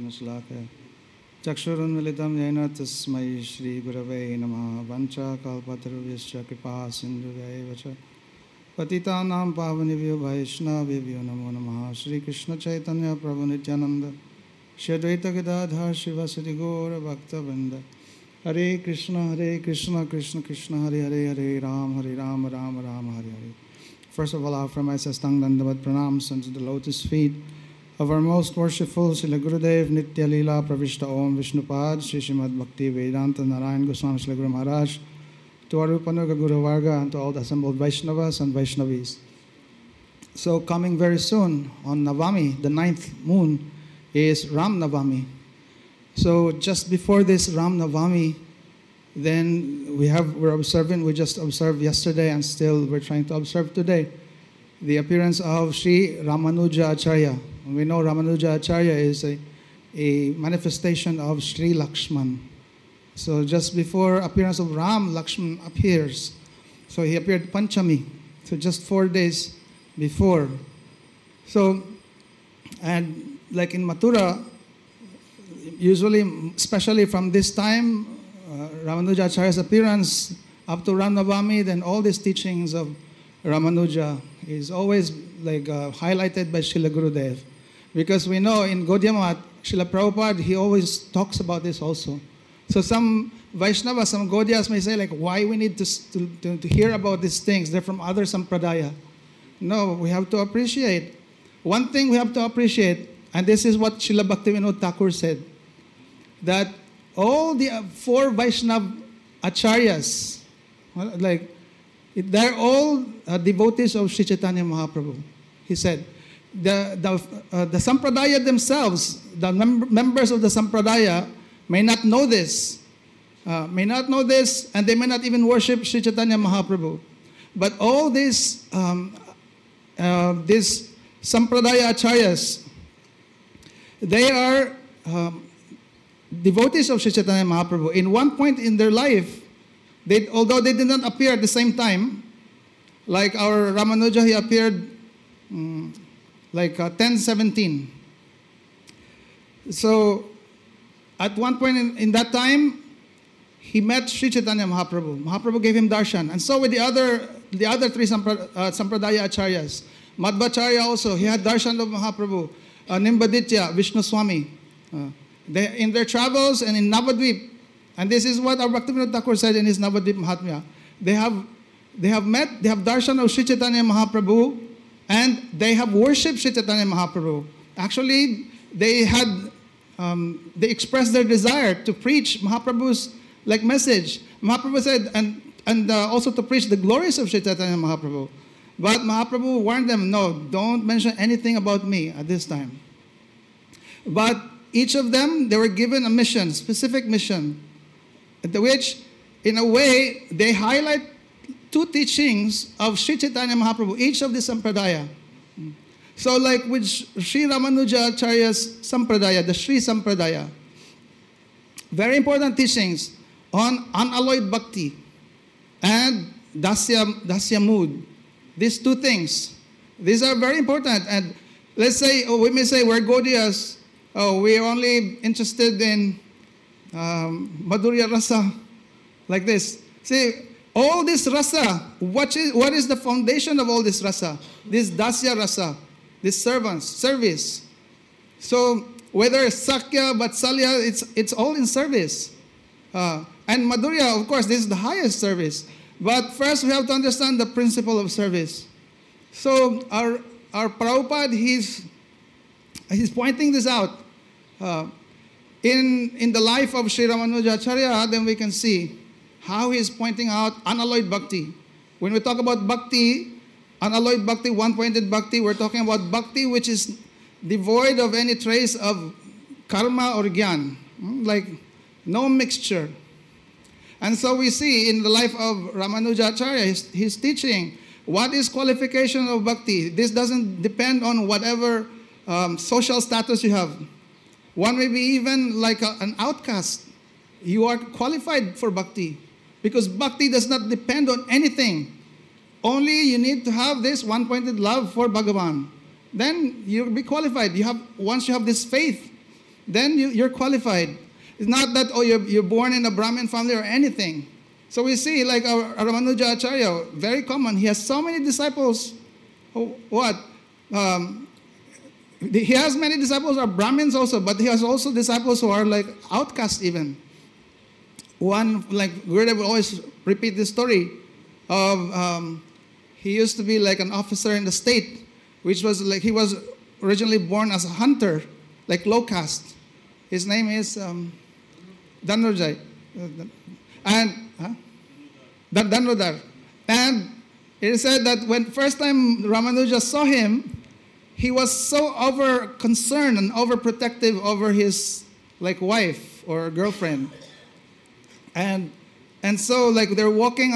श्लाघय चक्षुरुन्मिलितं येन तस्मै श्रीगुरवे नमः वञ्चाकल्पतरुभ्यश्च कृपा सिन्धुभ्यैव च पतितानां पावनेभ्यो वैष्णवेभ्यो नमो नमः। श्रीकृष्णचैतन्य प्रभु नित्यानंद श्री अद्वैत गदाधर शिवासदि गौर भक्तवृंद। हरे कृष्ण कृष्ण कृष्ण हरे हरे, हरे Ram Ram Ram Hare Hare. First of all, I offer my Sastang Dandavat Pranams unto the lotus feet of our most worshipful Srila Gurudev Nitya Leela Pravishta Om Vishnupad Sri Srimad Bhakti Vedanta Narayan Goswami Srila Guru Maharaj, to our Rupanuga Guru Varga, and to all the assembled Vaishnavas and Vaishnavis. So coming very soon on Navami, the 9th moon, is Ram Navami. So just before this Ram Navami, then we just observed yesterday and still we're trying to observe today the appearance of Sri Ramanuja Acharya. We know Ramanuja Acharya is a manifestation of Sri Lakshman. So just before appearance of Ram, Lakshman appears. So he appeared Panchami, so just 4 days before. So, and like in Mathura, usually, especially from this time, Ramanuja Acharya's appearance up to Ram Navami, then all these teachings of Ramanuja is always like highlighted by Srila Gurudev. Because we know in Gaudiya Math, Srila Prabhupada, he always talks about this also. So some Vaishnavas, some Gaudiyas may say like, why we need to hear about these things? They're from other Sampradaya. No, we have to appreciate. One thing we have to appreciate, and this is what Srila Bhaktivinoda Thakur said, that all the 4 Vaishnava Acharyas, they're all devotees of Sri Chaitanya Mahaprabhu. He said, the Sampradaya themselves, the members of the Sampradaya, may not know this, and they may not even worship Sri Chaitanya Mahaprabhu. But all these Sampradaya Acharyas, they are devotees of Sri Chaitanya Mahaprabhu. In one point in their life, although they did not appear at the same time, like our Ramanuja, he appeared 1017. So at one point in that time, he met Sri Chaitanya Mahaprabhu. Mahaprabhu gave him darshan. And so with the other 3 Sampradaya Acharyas. Madhvacharya also, he had darshan of Mahaprabhu. Nimbaditya, Vishnu Swami. In their travels and in Navadvip, and this is what our Bhaktivinoda Thakur said in his Navadvip Mahatmya, they have darshan of Sri Chaitanya Mahaprabhu, and they have worshipped Sri Chaitanya Mahaprabhu. Actually, they expressed their desire to preach Mahaprabhu's message. Mahaprabhu said, and also to preach the glories of Sri Chaitanya Mahaprabhu. But Mahaprabhu warned them, no, don't mention anything about me at this time. But each of them, they were given a mission, specific mission, which, in a way, they highlight 2 teachings of Sri Chaitanya Mahaprabhu, each of the Sampradaya. So like with Sri Ramanuja Acharya's Sampradaya, the Sri Sampradaya, very important teachings on unalloyed bhakti and dasya mood. These 2 things, these are very important. And let's say, we may say we're Gaudiyas, we are only interested in Madhurya Rasa, like this. See, all this Rasa, what is the foundation of all this Rasa? This Dasya Rasa, this service. So whether Sakya, Vatsalya, it's all in service. And Madhurya, of course, this is the highest service. But first we have to understand the principle of service. So our Prabhupada, he's pointing this out. In the life of Sri Ramanuja Acharya, then we can see how he is pointing out unalloyed bhakti. When we talk about bhakti, unalloyed bhakti, one-pointed bhakti, we're talking about bhakti which is devoid of any trace of karma or gyan, like no mixture. And so we see in the life of Ramanuja Acharya, he's teaching what is qualification of bhakti. This doesn't depend on whatever social status you have. One may be even like an outcast. You are qualified for bhakti because bhakti does not depend on anything. Only you need to have this one-pointed love for Bhagavan. Then you'll be qualified. Once you have this faith then you're qualified. It's not that, oh, you're born in a Brahmin family or anything. So we see, like our Ramanuja Acharya, very common. He has so many disciples. What? He has many disciples who are Brahmins also, but he has also disciples who are like outcasts even. One, like Gurudev will always repeat this story of he used to be like an officer in the state, which was like he was originally born as a hunter, like low caste. His name is Dhanurjay. And Dhanurdhar. And it said that when first time Ramanuja saw him, he was so over concerned and overprotective over his like wife or girlfriend. And so like they're walking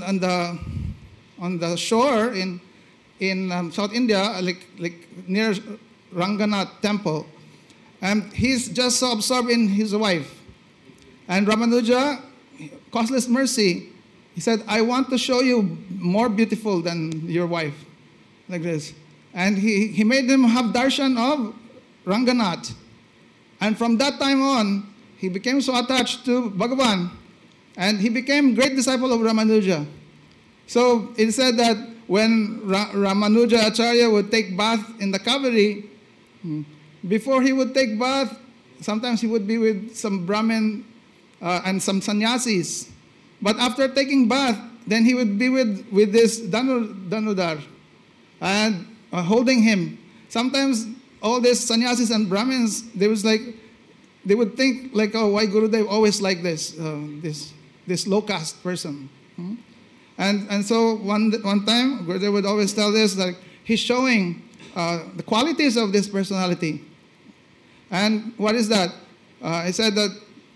on the shore in South India, like near Ranganath temple, and he's just so absorbed in his wife. And Ramanuja, causeless mercy, he said, I want to show you more beautiful than your wife, like this. And he made him have darshan of Ranganath. And from that time on, he became so attached to Bhagavan, and he became great disciple of Ramanuja. So it said that when Ramanuja Acharya would take bath in the Kaveri, before he would take bath, sometimes he would be with some Brahmin and some sannyasis. But after taking bath, then he would be with this Dhanurdhar and holding him. Sometimes all these sannyasis and Brahmins, they would think like, oh, why Gurudev always like this low caste person? And so one time, Gurudev would always tell this, like he's showing the qualities of this personality. And what is that? He said that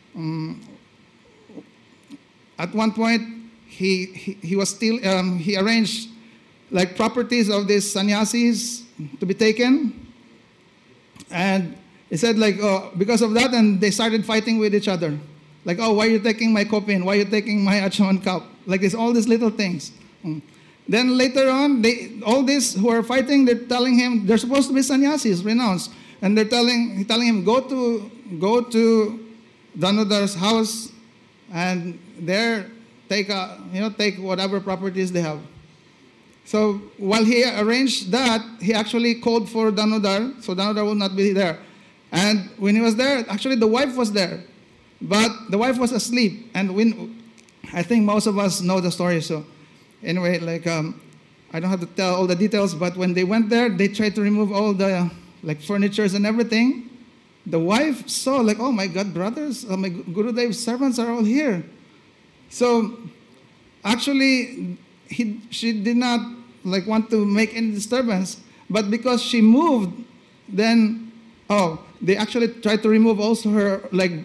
at one point he was still he arranged like properties of these sannyasis to be taken, and he said like, oh, because of that, and they started fighting with each other. Like, oh, why are you taking my kopin? Why are you taking my Achaman cup? Like this, all these little things. Then later on, all these who are fighting, they're telling him they're supposed to be sannyasis, renounced, and they're telling him go to Dhanurdhar's house, and there take whatever properties they have. So while he arranged that, he actually called for Dhanurdhar, so Dhanurdhar would not be there. And when he was there, actually the wife was there, but the wife was asleep. And I think most of us know the story. So anyway, like I don't have to tell all the details, but when they went there, they tried to remove all the like furnitures and everything. The wife saw like, oh my God, brothers, my Gurudev's servants are all here. So actually, she did not like want to make any disturbance, but because she moved, then they actually tried to remove also her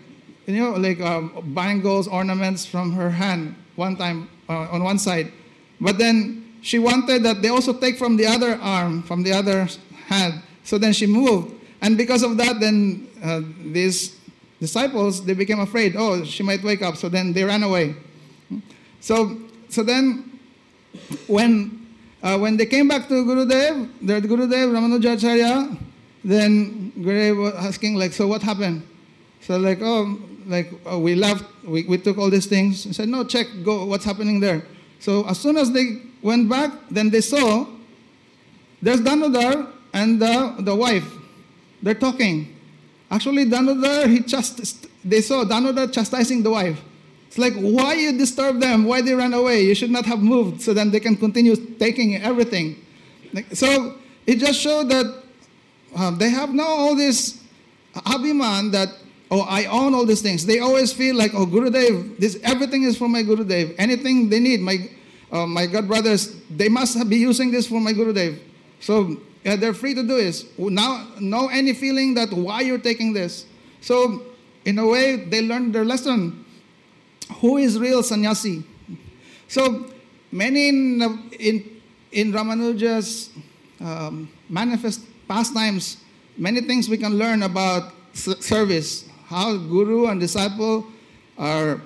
bangles, ornaments from her hand one time on one side. But then she wanted that they also take from the other arm, from the other hand. So then she moved. And because of that, then these disciples, they became afraid. Oh, she might wake up. So then they ran away. So then when they came back to Gurudev, Ramanuja Acharya, then Gurudev was asking like, so what happened? So like, we left, we took all these things. He said, no, check, go, what's happening there? So as soon as they went back, then they saw there's Dhanurdhar and the wife. They're talking. Actually, Dhanurdhar, they saw Dhanurdhar chastising the wife. It's like, why you disturb them? Why they ran away? You should not have moved so then they can continue taking everything. So it just showed that they have now all this abhiman that, oh, I own all these things. They always feel like, oh, Gurudev, everything is for my Gurudev. Anything they need, my God brothers, they must be using this for my Gurudev. So they're free to do this. Now, no any feeling that why you're taking this. So in a way, they learned their lesson. Who is real sannyasi? So many in Ramanuja's manifest pastimes, many things we can learn about service, how guru and disciple are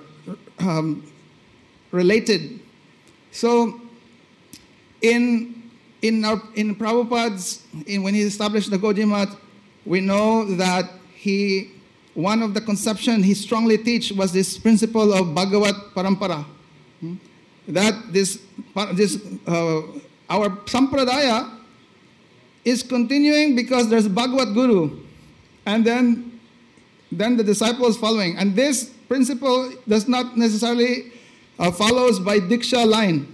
related. So in Prabhupada's, when he established the Gaudiya Math, we know that he one of the conception he strongly teach was this principle of Bhagavat Parampara. That our Sampradaya is continuing because there's Bhagavat Guru, and then the disciples following. And this principle does not necessarily follows by Diksha line.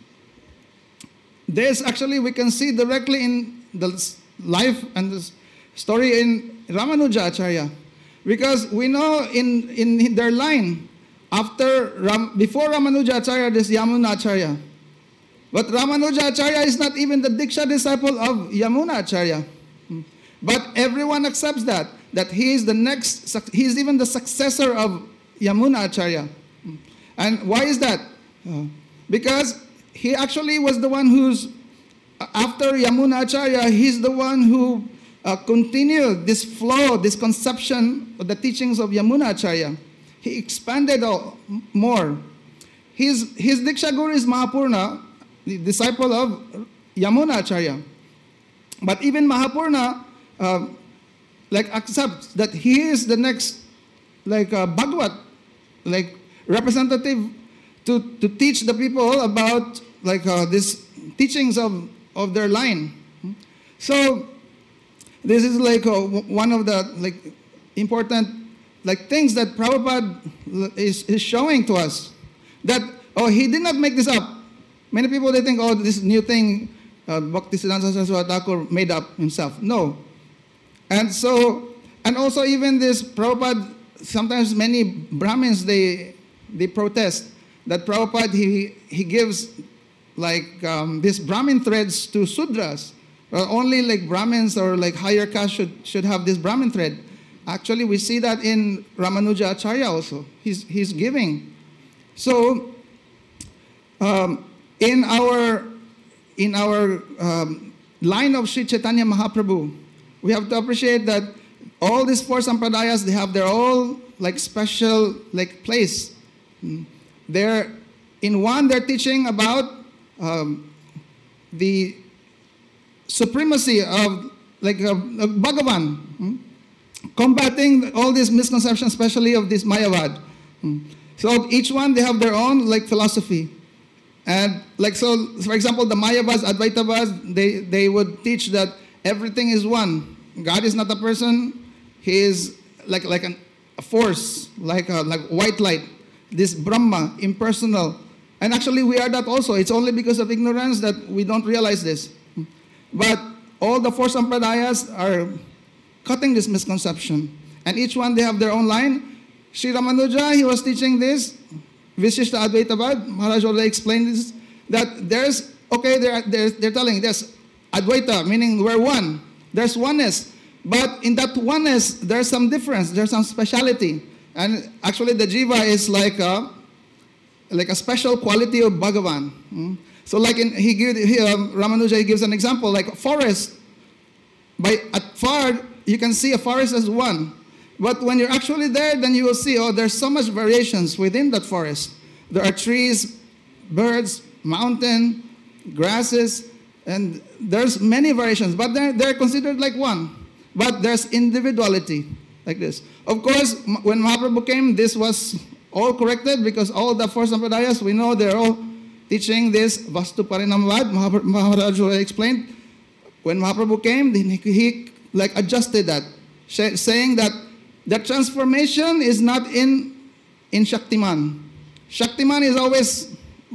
This actually we can see directly in the life and the story in Ramanuja Acharya. Because we know in their line, before Ramanuja Acharya, there's Yamuna Acharya. But Ramanuja Acharya is not even the Diksha disciple of Yamuna Acharya. But everyone accepts that he is he is even the successor of Yamuna Acharya. And why is that? Because he actually was the one who's, after Yamuna Acharya, he's the one who continued this flow, this conception of the teachings of Yamuna Acharya. He expanded more. His Diksha Guru is Mahapurna, the disciple of Yamuna Acharya. But even Mahapurna accepts that he is the next Bhagavat, representative to teach the people about these teachings of their line. So this is one of the important things that Prabhupada is showing to us, that he did not make this up. Many people they think this new thing Bhaktisiddhanta Saraswati Thakur made up himself. No. And also even this Prabhupada, sometimes many Brahmins they protest that Prabhupada he gives these Brahmin threads to Sudras. Only Brahmins or higher caste should have this Brahmin thread. Actually, we see that in Ramanuja Acharya also. He's giving. So in our line of Sri Chaitanya Mahaprabhu, we have to appreciate that all these four sampradayas, they have their own special place. They're teaching about the supremacy of Bhagavan, combating all these misconceptions, especially of this Mayavad. So each one they have their own philosophy, and so for example the Mayavads, Advaitavads, they would teach that everything is one. God is not a person; He is a force, like white light. This Brahma, impersonal. And actually we are that also. It's only because of ignorance that we don't realize this. But all the four sampradayas are cutting this misconception. And each one, they have their own line. Sri Ramanuja, he was teaching this. Visishta Advaitavad, Maharaj already explained this, that they're telling there's Advaita, meaning we're one. There's oneness. But in that oneness, there's some difference. There's some speciality. And actually the jiva is like a special quality of Bhagavan. So Ramanuja, he gives an example, like a forest. At far, you can see a forest as one. But when you're actually there, then you will see, there's so much variations within that forest. There are trees, birds, mountain, grasses, and there's many variations. But they're considered like one. But there's individuality, like this. Of course, when Mahaprabhu came, this was all corrected because all the four sampradayas, we know they're all teaching this Vastu Parinamavad. Maharaj explained. When Mahaprabhu came, he adjusted that, saying that the transformation is not in Shaktiman. Shaktiman is always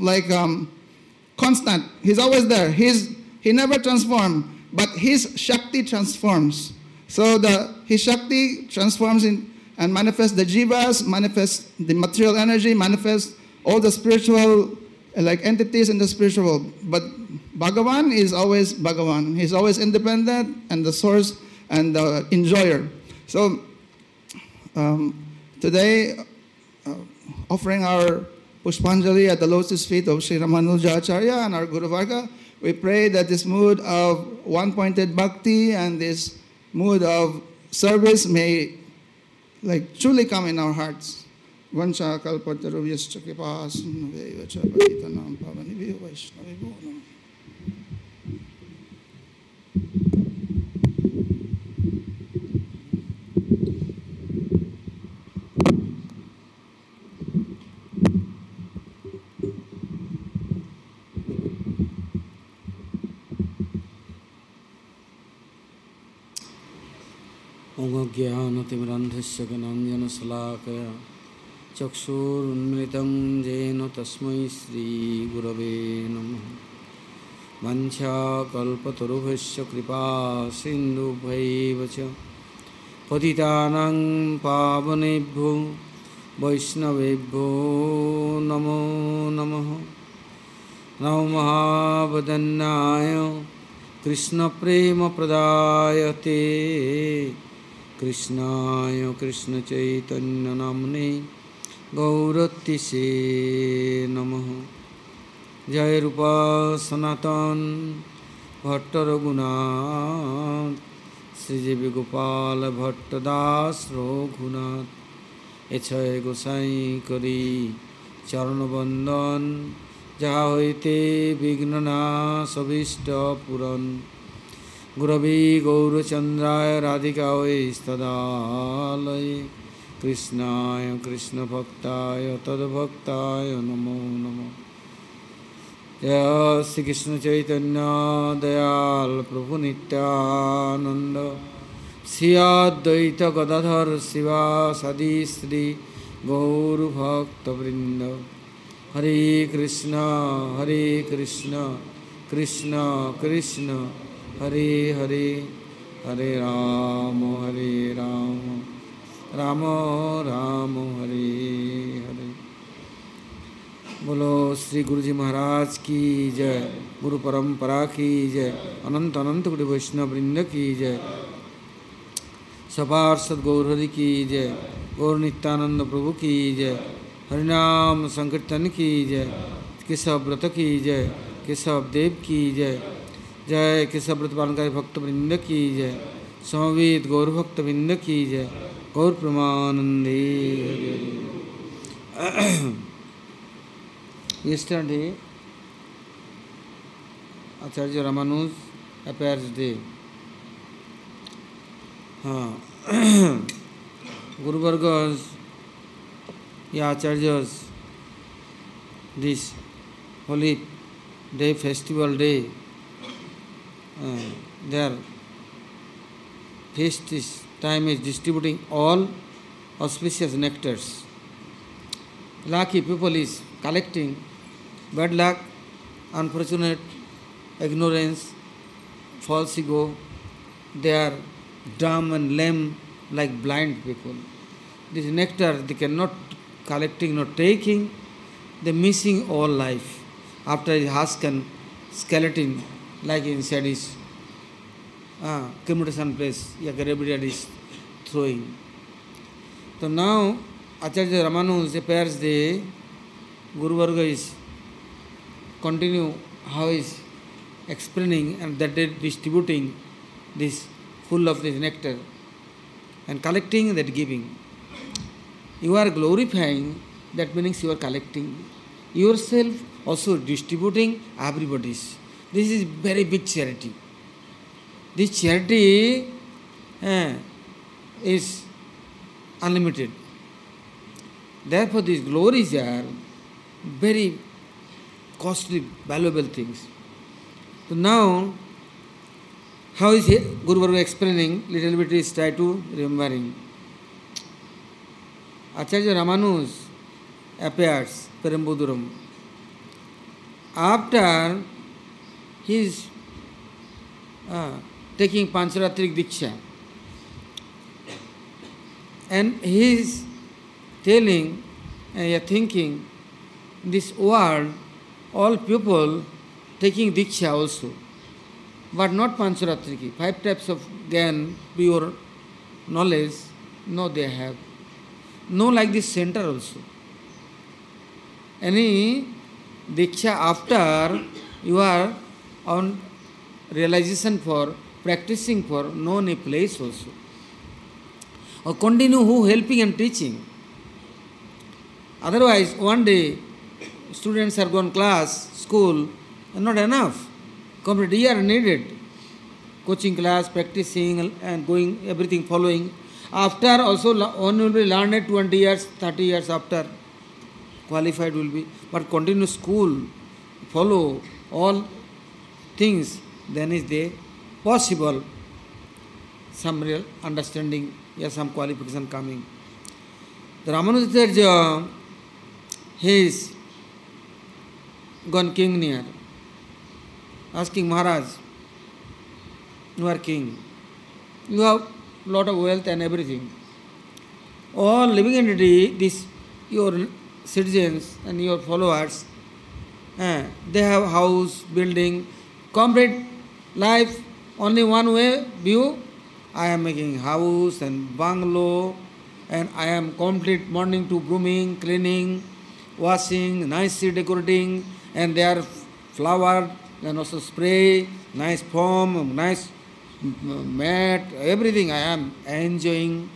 constant. He's always there. He never transforms, but his Shakti transforms. So his Shakti transforms and manifests the jivas, manifests the material energy, manifests all the spiritual entities in the spiritual world. But Bhagavan is always Bhagavan. He's always independent and the source and the enjoyer. So today, offering our Pushpanjali at the lotus feet of Sri Ramanuja Acharya and our Guru Varga, we pray that this mood of one-pointed bhakti and this mood of service may truly come in our hearts. Vancha kalpatarubhyascha kripasinaveva cha patitanam pavanibhyo vaishnavibhyo namo. अज्ञानतिमिरान्धस्य ज्ञानाञ्जनशलाकया चक्षुरुन्मिलितं येन तस्मै श्रीगुरवे नमः। वञ्चाकल्पतरुभ्यश्च कृपासिन्धुभ्यैव च पतितानां पावनेभ्यो वैष्णवेभ्यो नमो नमः। नमो महावदन्नाय कृष्णप्रेमप्रदायते कृष्णाय कृष्णचैतन्यनाम्ने गौरतिसे नमः। जय रूपा सनातन भट्ट रघुनाथ श्रीजीवी गोपाल भट्टदास रघुनाथ एछय गोसाई करी चरण बंदन जहाँ होते विघ्ननाश पूरन गुरवे गौरचंद्राय राधिकायै तदालये कृष्णाय कृष्णभक्ताय तद्भक्ताय नमो नमः। जय श्री कृष्ण चैतन्य दयाल प्रभु नित्यानंद श्री अद्वैत गदाधर शिवासादि श्री गौर भक्तवृंद। हरे कृष्ण कृष्ण कृष्ण हरे हरे हरे राम राम राम हरे हरे। बोलो श्री गुरु जी महाराज की जय, गुरु परंपरा की जय, अनंत अनंत गुरु वैष्णव वृंद की जय, सपार्षद गौरहरि की जय, गौर नित्यानंद प्रभु की जय, हरिनाम संकीर्तन की जय, केशव व्रत की जय, केशव देव की जय, जय केशव व्रत पालनकारी भक्त वृंद की जय, समवेत गौर भक्त वृंद की जय, गौर प्रमानंदे। Yesterday, Acharya Ramanuj appears day. Guru Vargas, Acharyas, this holy day, festival day, their feast time is distributing all auspicious nectars. Lucky people is collecting. Bad luck, unfortunate, ignorance, false ego, they are dumb and lame like blind people. This nectar they cannot collecting nor taking, they missing all life. After his husk and skeleton like inside his cremation place, everybody is throwing. So now Acharya Ramanuj appears the Guru Varga is continue how is explaining and that is distributing this full of this nectar and collecting that giving. You are glorifying, that means you are collecting yourself, also distributing everybody's. This is very big charity. This charity is unlimited. Therefore these glories are very costly, valuable things. So now, how is Guru Varga explaining? Little bit is try to remembering. Acharya Ramanuj appears Perambuduram. After he is taking Pancharatrik Diksha, and he is telling, thinking, this world, all people taking Diksha also, but not Pancharatriki. 5 types of Gyan, pure knowledge, no they have. No like this center also. Any Diksha after you are on realization for, practicing for, no any place also. Or continue who helping and teaching. Otherwise, one day, students are gone class, school, and not enough. Complete year needed. Coaching class, practicing and going, everything following. After also, one will be learned 20 years, 30 years after. Qualified will be. But continue school, follow all things, then is there possible some real understanding yes, some qualification coming. The Ramanujacharya, he is gone king near, asking Maharaj, you are king, you have lot of wealth and everything. All living entity, this your citizens and your followers, they have house, building, complete life, only one way view. I am making house and bungalow, and I am complete morning to grooming, cleaning, washing, nicely decorating, and they are flower and also spray, nice foam, nice mat, everything I am enjoying.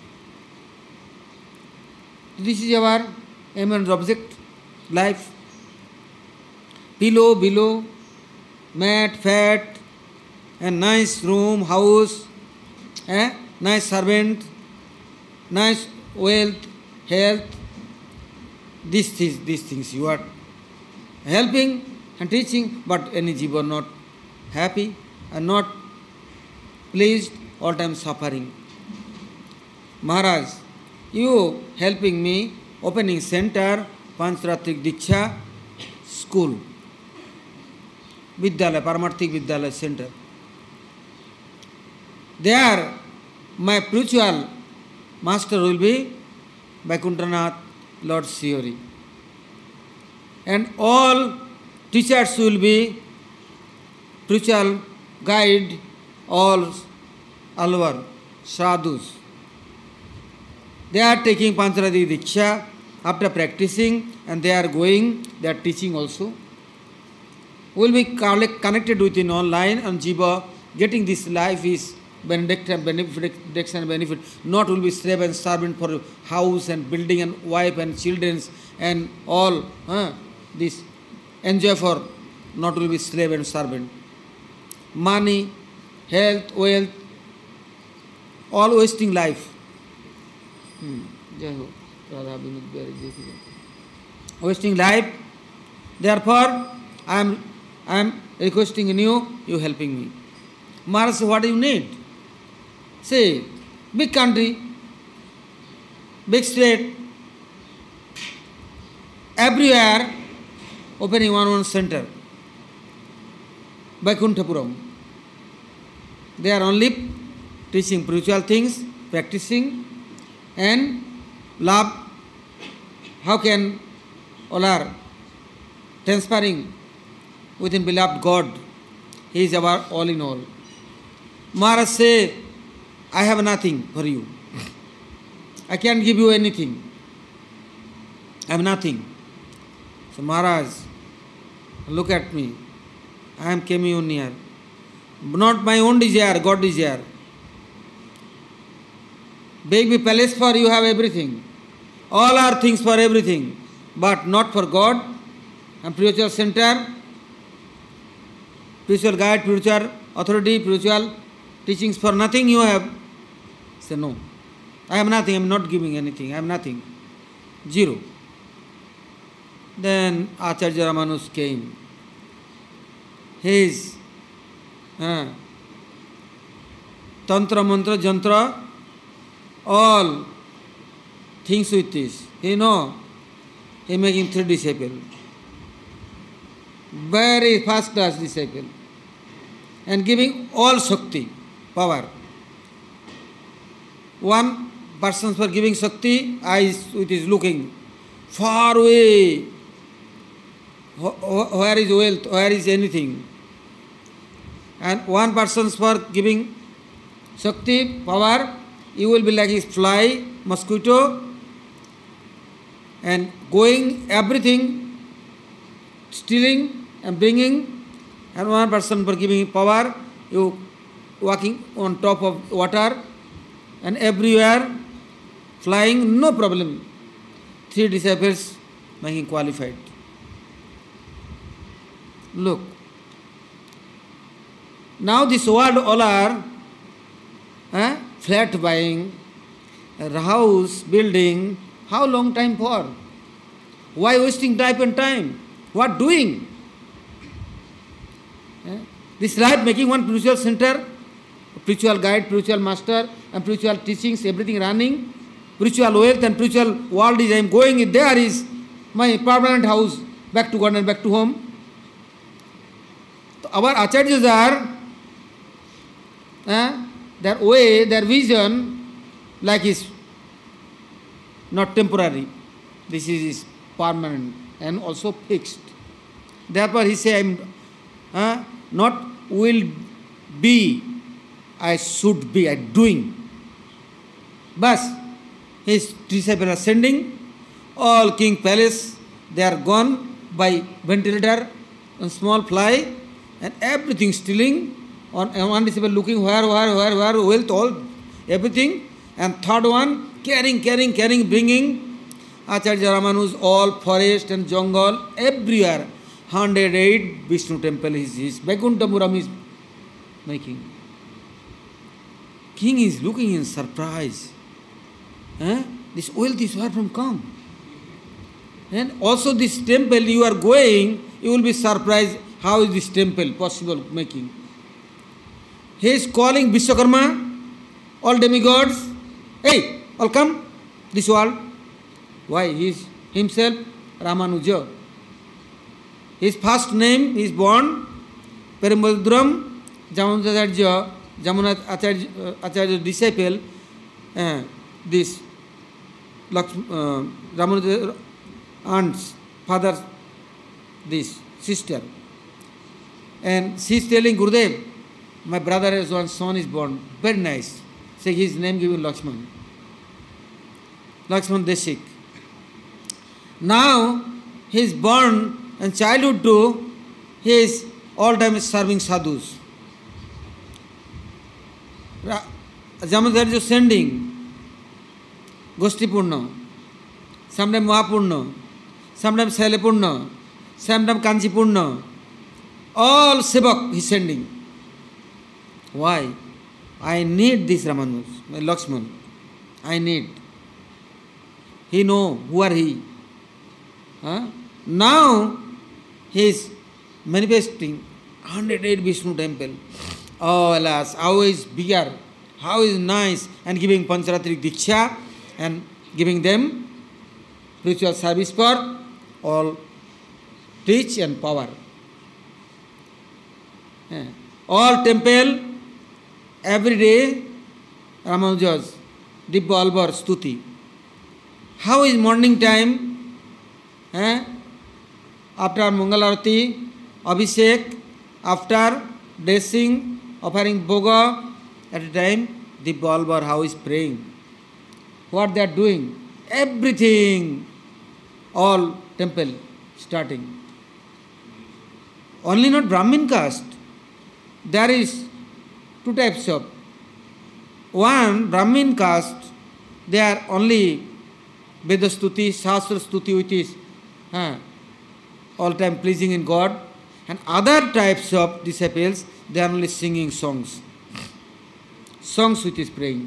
This is our aim and object, life. Pillow, below, mat, fat, and nice room, house, nice servant, nice wealth, health. These things you are helping and teaching, but any jiva not happy and not pleased, all time suffering. Maharaj, you helping me opening center, Panchratrik Diksha school, Vidyalaya, Paramarthik Vidyalaya center. There, my spiritual master will be Vaikunthanath, Lord Sihori. And all teachers will be spiritual guide, all alvar, sadhus. They are taking Panchratrik Diksha after practicing, and they are going, they are teaching also. We will be connected within online, and jiva getting this life is benediction, benefit, not will be slave and servant for house and building and wife and children and all this enjoy for, not will be slave and servant. Money, health, wealth, all wasting life. Wasting life. Therefore, I am requesting in you, you helping me. Maharaj, what do you need? Say, big country, big state, everywhere opening one center. Vaikunthapuram. They are only teaching spiritual things, practicing, and love. How can all are transferring within beloved God? He is our all in all. Maharaj say, I have nothing for you. I can't give you anything. I have nothing. So Maharaj, look at me. I am coming near. Not my own desire, God desire. Big palace for you have everything. All are things for everything, but not for God. And spiritual center, spiritual guide, spiritual authority, spiritual teachings for nothing you have. Say no. I have nothing, I am not giving anything, I have nothing. Zero. Then Acharya Ramanus came. His Tantra, Mantra, Jantra, all things with this. He making 3 disciples. Very first class disciple. And giving all Shakti, power. One person for giving Shakti, eyes with his looking far away. Where is wealth, where is anything? And one person for giving Shakti, power, you will be like his fly, mosquito, and going everything, stealing and bringing, and one person for giving power, you walking on top of water, and everywhere, flying, no problem. 3 disciples making qualified. Look. Now this world all are flat buying, a house, building, how long time for? Why wasting time and time? What doing? This life making one spiritual center, spiritual guide, spiritual master, and spiritual teachings, everything running. Spiritual wealth and spiritual world is I am going, there is my permanent house, back to God and back to home. So our acharyas are, their way, their vision, like is not temporary. This is permanent and also fixed. Therefore he say, I am not will be, I should be, I doing. But his disciples are sending, all king palace, they are gone by ventilator and small fly, and everything stealing, on one disciple looking where, wealth, all, everything, and third one, carrying, bringing, Acharya Ramanuj, all forest and jungle, everywhere, 108 Vishnu temple is his, Vaikunthapuram is making. King is looking in surprise. This wealth is where from come? And also this temple you are going, you will be surprised how is this temple possible making. He is calling Vishwakarma, all demigods, hey, all come, this world. Why? He is himself Ramanuja. His first name is born Perumbadram, Acharya's disciple, this Ramanuja aunt's father, this sister. And she is telling Gurudev, my brother has one son is born, very nice. Say his name given Lakshman. Lakshman Deshik. Now he is born and childhood too, he is all time serving sadhus. Jamadharja is sending Goshtipurna, sometimes Mahapurna, sometimes Sailapurna, sometimes Kanchipurna. All Sevak he is sending. Why? I need this Ramanuj, my Lakshman. I need. He know who are he. Now he is manifesting 108 Vishnu temple. Oh alas, how is bigger, how is nice, and giving Pancharatrik Diksha and giving them spiritual service for all teach and power. All temple, every day, Ramanuja's Dibba Alvar Stuti. How is morning time? After Mangalarati, Abhishek, after dressing, offering Bhoga, at the time, Dibba Alvar, how is praying? What they are doing? Everything, all temple starting. Only not Brahmin caste. There is two types of. One, Brahmin caste, they are only Veda Stuti, Shastra Stuti, which is all time pleasing in God. And other types of disciples, they are only singing songs. Songs which is praying.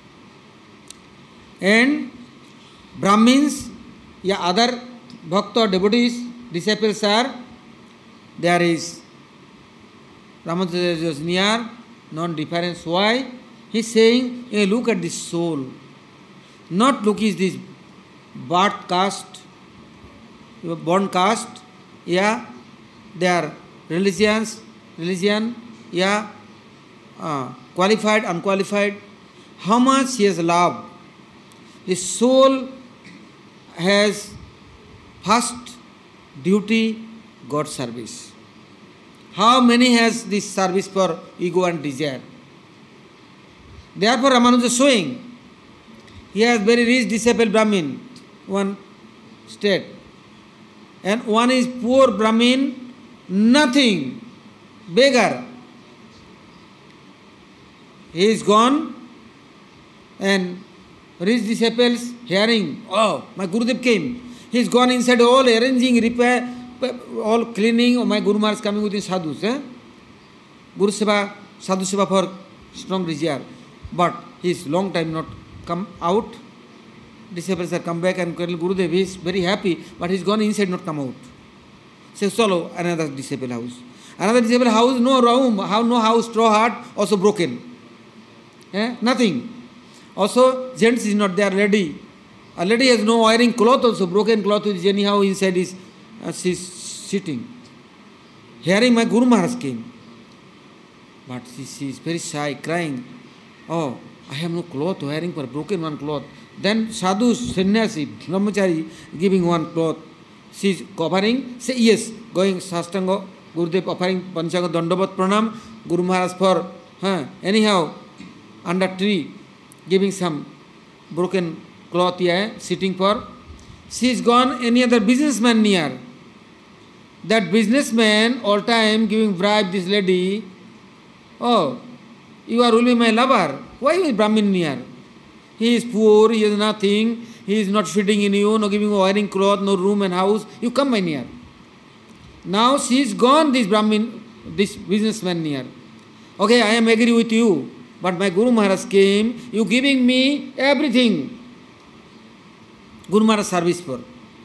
And Brahmins, other Bhakta devotees, disciples are, there is Ramanuja is near, non-difference. Why? He is saying, hey, look at this soul. Not look is this birth caste, born caste, they are religion, qualified, unqualified. How much he has loved. His soul has first duty, God service. How many has this service for ego and desire? Therefore Ramanuja is showing, he has very rich disciple Brahmin, one state. And one is poor Brahmin, nothing, beggar. He is gone and rich disciples hearing, oh, my Gurudev came. He is gone inside all arranging, repair, all cleaning. Oh, my Guru Maharaj is coming with his sadhus. Guru Seva, Sadhu Seva for strong desire. But he is long time not come out. Disciples have come back and Colonel Gurudev is very happy, but he is gone inside, not come out. Says, follow another disciple house. Another disciple house, no room, no house, straw hut, also broken. Nothing. Also, gents is not there, lady. A lady has no wearing cloth also, broken cloth is anyhow inside is, she is sitting. Hearing my Guru Maharaj came. But she is very shy, crying. Oh, I have no cloth, wearing for broken one cloth. Then sadhu, sannyasi, brahmachari giving one cloth. She is covering, say yes, going Sastanga, Gurudev offering Panchanga Dandavat Pranam, Guru Maharaj for, anyhow, under tree, giving some broken cloth here, sitting for. She is gone, any other businessman near. That businessman all time giving bribe this lady. Oh, you are only my lover. Why is Brahmin near? He is poor, he has nothing, he is not feeding in you, no giving you wearing cloth, no room and house. You come my near. Now she is gone, this Brahmin, this businessman near. Okay, I am agree with you, but my Guru Maharaj came, you giving me everything. Guru Maharaj service for.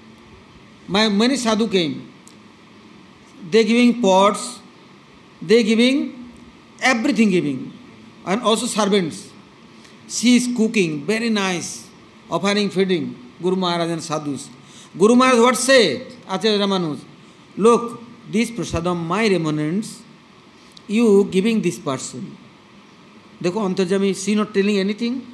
My many sadhu came. They giving pots, they giving everything giving, and also servants. She is cooking, very nice, offering feeding Guru Maharaj and sadhus. Guru Maharaj what say? Acharya Ramanuj, look, this prasadam my remnants, you giving this person. Dekho Antarjami, she not telling anything.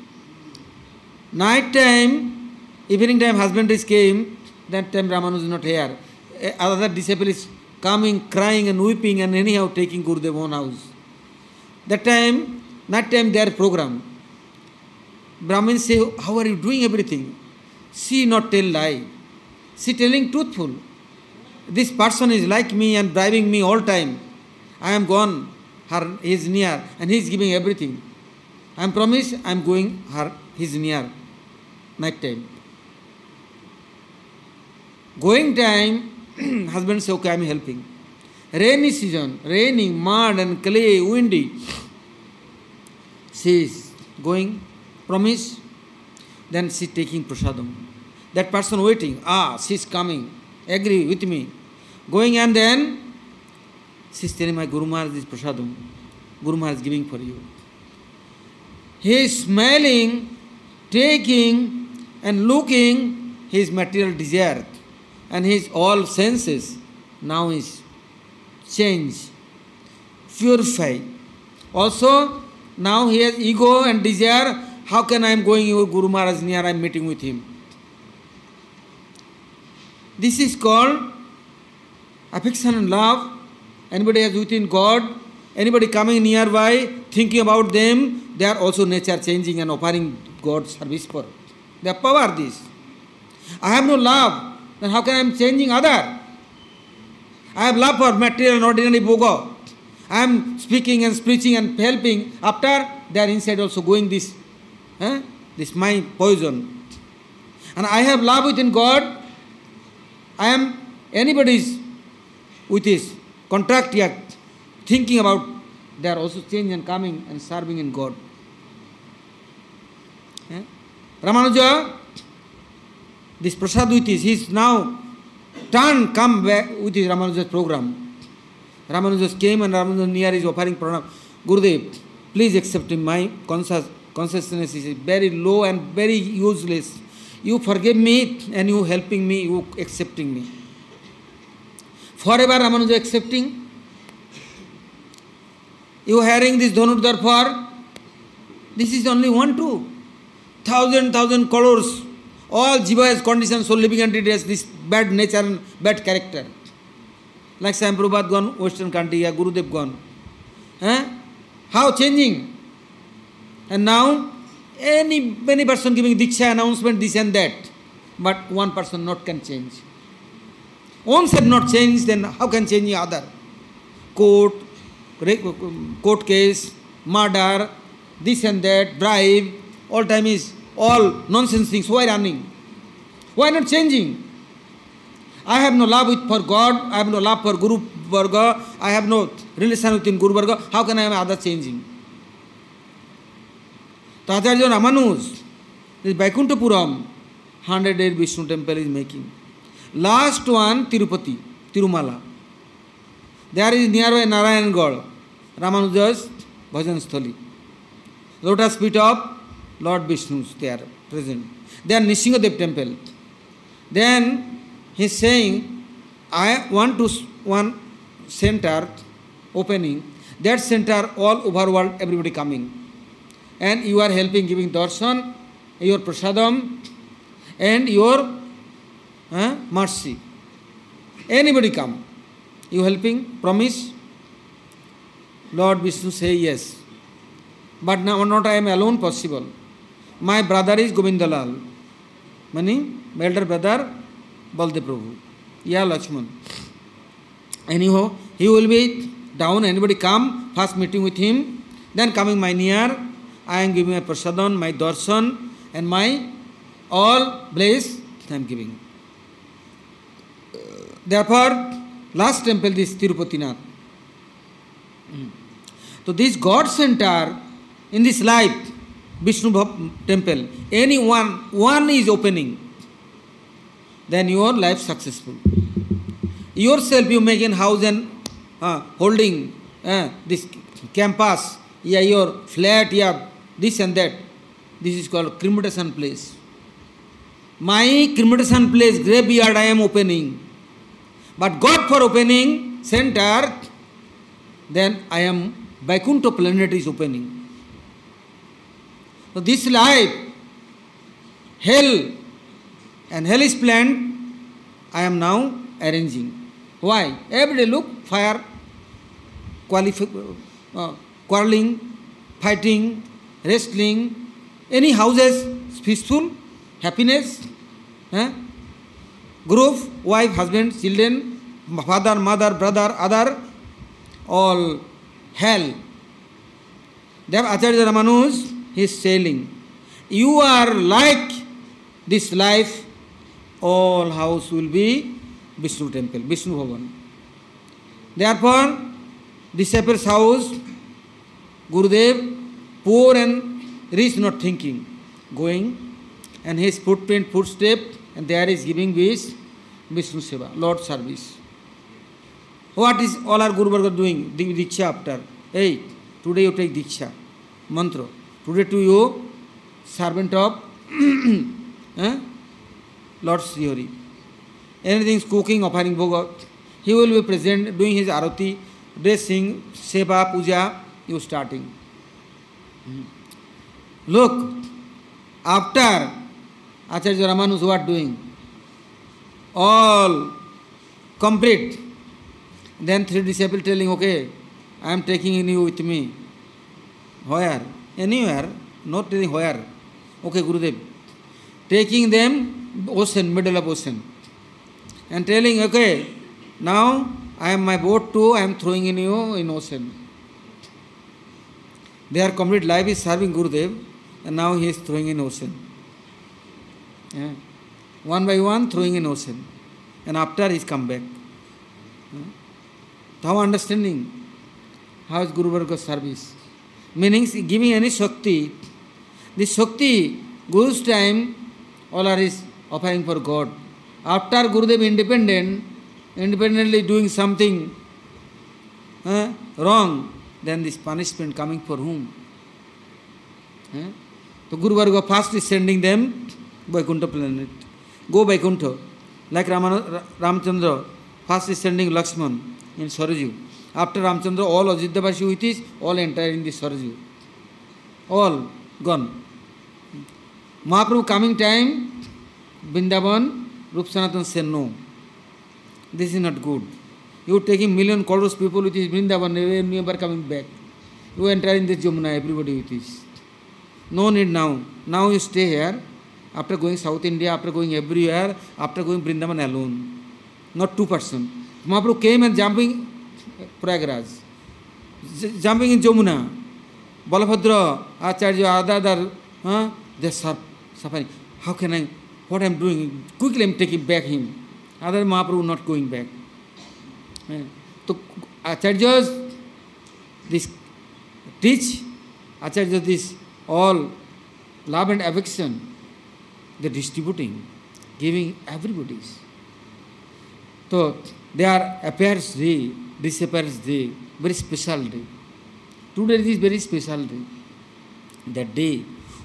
Night time, evening time husband is came, that time Ramanuj is not here. Other disciple is coming, crying and weeping and anyhow taking Gurudev own house. That time, night time their program. Brahmins say, how are you doing everything? She not tell lie. She telling truthful. This person is like me and bribing me all time. I am gone, he is near and he is giving everything. I am promised, I am going, he is near. Night time. Going time, husband say, okay, I am helping. Rainy season, raining, mud and clay, windy. She is going, promise, then she taking prasadam. That person waiting, she is coming, agree with me. Going and then, she is telling my Guru Maharaj is prasadam. Guru Maharaj is giving for you. He is smelling, taking and looking his material desire and his all senses now is changed, purified. Also, now he has ego and desire. How can I am going your Guru Maharaj near, I am meeting with him. This is called affection and love. Anybody has within God, anybody coming nearby, thinking about them, they are also nature changing and offering God service for. They have power this. I have no love, then how can I am changing other? I have love for material and ordinary bhoga. I am speaking and preaching and helping. After, they are inside also going this, this my poison. And I have love within God. I am anybody's with his contract here, thinking about, they are also changing and coming and serving in God. Ramanuja, this prasad with his, he is now come back with his Ramanuja's program. Ramanuja came and Ramanuja near is offering pranam. Gurudev, please accept him. My consciousness is very low and very useless. You forgive me and you helping me, you accepting me. Forever Ramanuja accepting. You hearing this Dhanurdhar for? This is only 1, 2. 1,000 crores. All jiva has conditions, so living entity has this bad nature and bad character. Like Swami Prabhupada gone, Western country, yeah, Gurudev gone. How changing? And now, many person giving Diksha announcement, this and that. But one person not can change. Once have not changed, then how can change the other? Court case, murder, this and that, bribe, all time is all nonsense things. Why running? Why not changing? I have no love for God, I have no love for Guru Varga, I have no relation within Guru Varga. How can I have other changing? So Acharya Ramanuj, this Vaikunthapuram, 100-year Vishnu temple is making. Last one, Tirupati, Tirumala. There is nearby Narayan God, Ramanuja's Bhajan Sthali. Lotus feet of Lord Vishnu's there present. They are Nishingadev temple. Then he is saying, I want to one center opening. That center all over world everybody coming. And you are helping giving darshan, your prasadam, and your mercy. Anybody come. You helping? Promise? Lord Vishnu say yes. But now not I am alone possible. My brother is Govindalal. Meaning, my elder brother, Baldev Prabhu. Yeah, Lakshman. Anyhow, he will be down, anybody come, first meeting with him, then coming my near, I am giving my prasadam, my darshan, and my all bliss I am giving. Therefore, last temple is Tirupati Nath. So this God center in this life, Vishnu temple, any one is opening, then your life successful. Yourself you make in house and holding this campus, yeah, your flat, yeah, this and that. This is called cremation place. My cremation place, graveyard I am opening. But God for opening center, then I am Vaikuntha planet is opening. So this life, hell, and hell is planned, I am now arranging. Why? Every day look, fire, quarreling, fighting, wrestling, any houses, peaceful, happiness, group, wife, husband, children, father, mother, brother, other, all hell. Then Acharya Ramanuj, he is saying, you are like this life, all house will be Vishnu temple, Vishnu Bhavan. Therefore, disciples' house, Gurudev, poor and rich not thinking, going, and his footstep, and there is giving this Vishnu Seva, Lord service. What is all our Guru Varga doing? Diksha after. Hey, today you take Diksha, mantra. Today to you, servant of Lord Sri Hari. Anything is cooking, offering bhoga, he will be present, doing his arati, dressing, seva, puja, you starting. Look, after Acharya Ramanuja what doing? All complete. Then three disciples telling, okay, I am taking you with me. Where? Anywhere. Not telling where. Okay, Gurudev. Taking them ocean, middle of ocean. And telling, okay, now I am my boat too, I am throwing in you in ocean. Their complete life is serving Gurudev, and now he is throwing in ocean. Yeah. One by one throwing in ocean. And after he is come back. How understanding? How is Guru Varga service? Meaning giving any Shakti. This Shakti, Guru's time, all are is offering for God. After Gurudev independently doing something wrong, then this punishment coming for whom? So Guru Varga first is sending them Vaikuntha planet. Go Vaikuntha. Like Ramchandra, first is sending Lakshman in Saraju. After Ramchandra, all Ajidhyavasi with is all entire in this Saraju. All gone. Mahaprabhu coming time, Vrindavan, Rup Sanatan said no. This is not good. You taking million crores people with his Vrindavan, never coming back. You enter in this Jamuna, everybody with this. No need now. Now you stay here. After going South India, after going everywhere, after going Vrindavan alone. Not 2%. Mahaprabhu came and jumping Prayagraj. Jumping in Jamuna. Balabhadra, Acharya, other, they suffering. How can I, what I am doing? Quickly I am taking back him. Other Mahaprabhu not going back. So Acharyas, this teach, Acharyas this all love and affection, they are distributing, giving everybody's. So they are appears day, disappears day, very special day. Today is very special day. That day,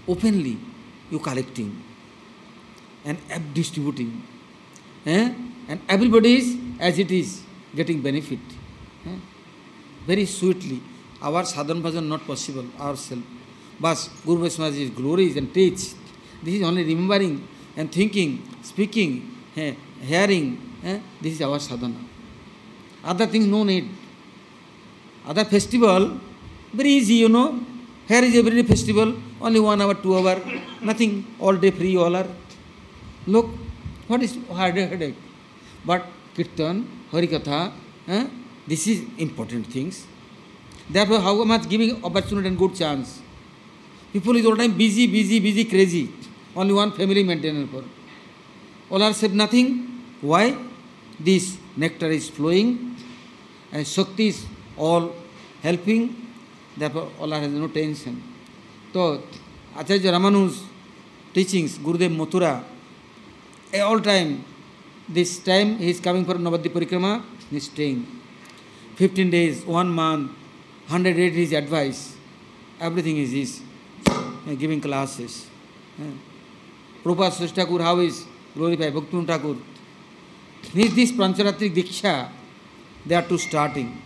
openly you collecting and distributing. And everybody is, as it is, getting benefit. Very sweetly. Our sadhana bhajan not possible ourselves. But Guru Vaishnava's glories and teach. This is only remembering and thinking, speaking, hearing. This is our sadhana. Other things no need. Other festival, very easy, you know. Here is every festival, only 1 hour, 2 hour, nothing, all day free, all are. Look, what is headache? But Kirtan, Harikatha, this is important things. Therefore, how much giving opportunity and good chance? People is all time busy, crazy. Only one family maintenance for. All are said nothing. Why? This nectar is flowing and Shakti is all helping. Therefore, all has no tension. So, Acharya Ramanu's teachings, Gurudev Mathura, all time, this time he is coming for Navadvip Parikrama, he is staying. 15 days, 1 month, 100 days his advice. Everything is his. Giving classes. Prabhupada Srishti Thakur, how is glorified? Bhaktivinoda Thakur. This Pancharatrik Diksha, they are to starting.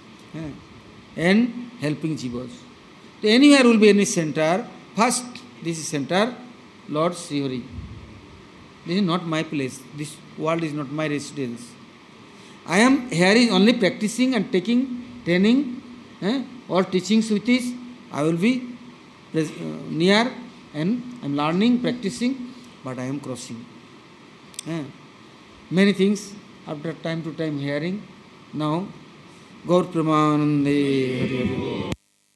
And helping jivas. So anywhere will be any center. First, this is center, Lord Sri Hari. This is not my place. This world is not my residence. I am here is only practicing and taking training or teachings with this. I will be near and I am learning, practicing, but I am crossing. Many things after time to time hearing. Now, Gaur Pramanande Hari Hari.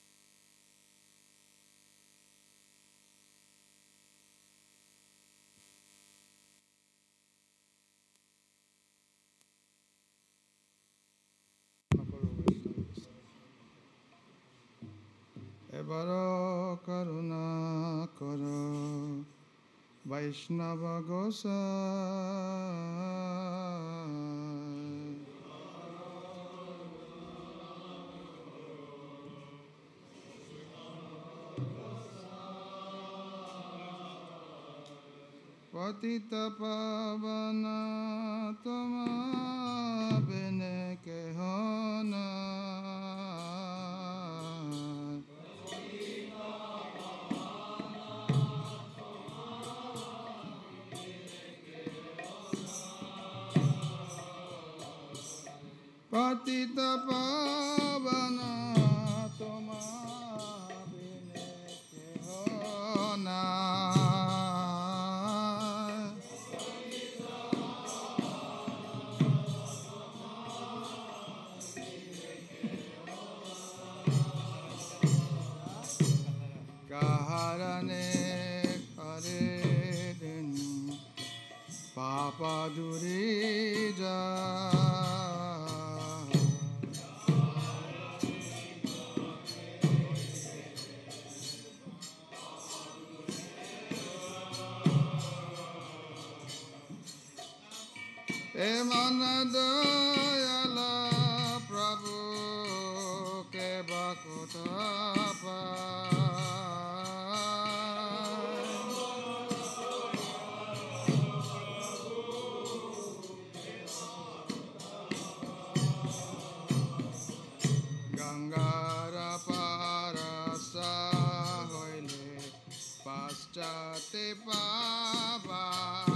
Evaro Karuna Karo Vaishnava Gosai Patita Pavana Tama Bene Kehona Patita Pavana Toma Bine Kehona Kaharane Kare Din Papa Durija Emana Dayala Prabhu Keba Kotapa Gangara Parasa Hoile Paschate Pava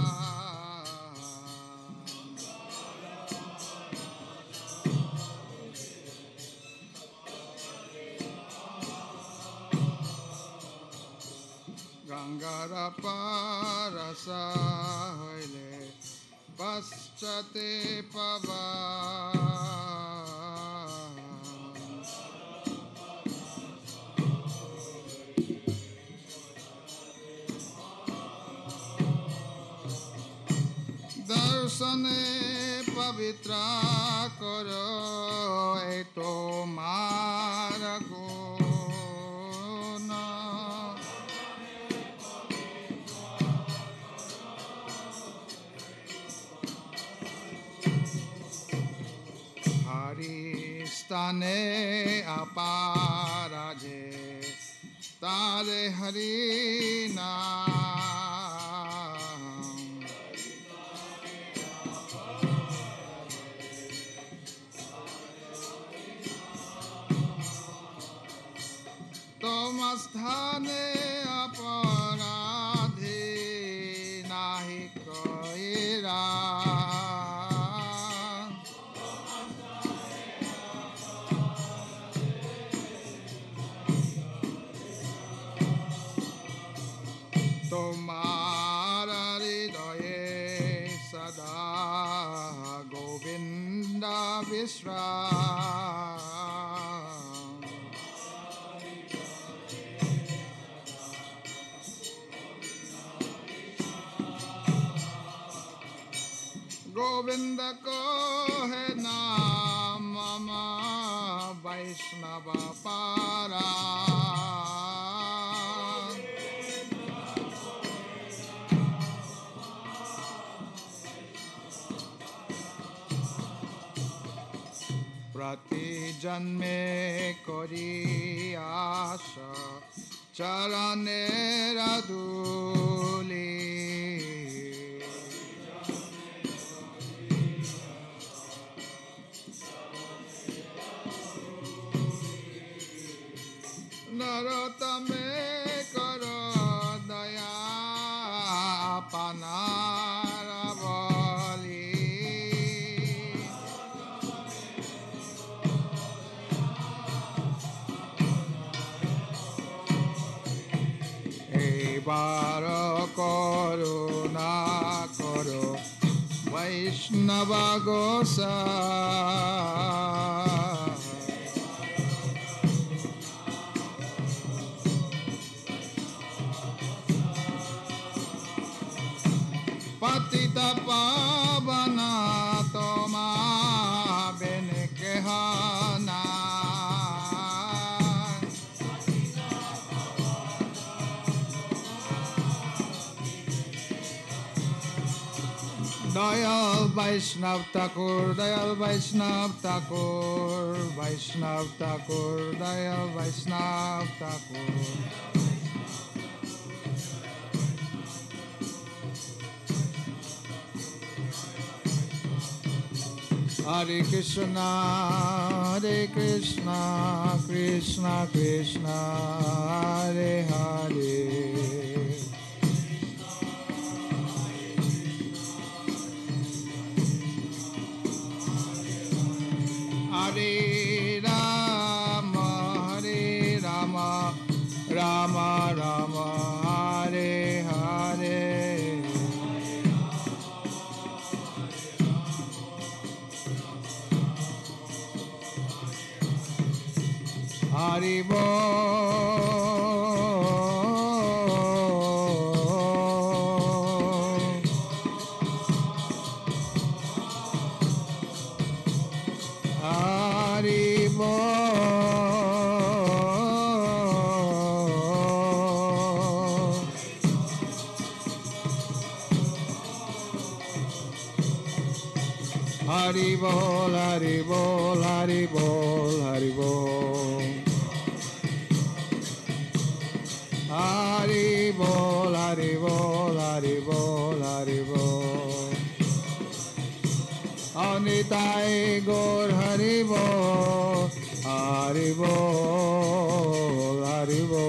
Gangara Parasa Hoile Paschate Pava Darsane Pavitra Karo Eto Maragona Hari Stane Aparaje Radhe Hari Naam. Tomasthane aparadhi nahi koira. Tomara hridaye sada Govinda Vishram. Govinda ko hai naam mama Vaishnava para. Prati janme kori asha charane raduli. Narotame karo daya panaravali. Baro koruna koro Vaishnava gosa. Patita pavana toma bene kehana. Dayal Vaishnav Thakur, Dayal Vaishnav Thakur, Vaishnav Thakur, Dayal Vaishnav Thakur. Hare Krishna, Hare Krishna, Krishna Krishna, Hare Hare. Hare Rama, Hare Rama, Rama Rama, Hare Hare. Haribo. Haribo. Haribol, Haribol, Haribol, Haribol. Haribol, Haribol, Haribol, Haribol. Anitai Gaur Haribol, Haribol, Haribol.